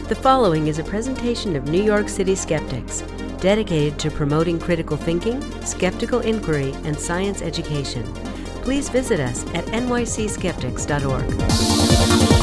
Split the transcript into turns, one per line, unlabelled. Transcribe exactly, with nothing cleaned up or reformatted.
The following is a presentation of New York City Skeptics, dedicated to promoting critical thinking, skeptical inquiry, and science education. Please visit us at N Y C skeptics dot org.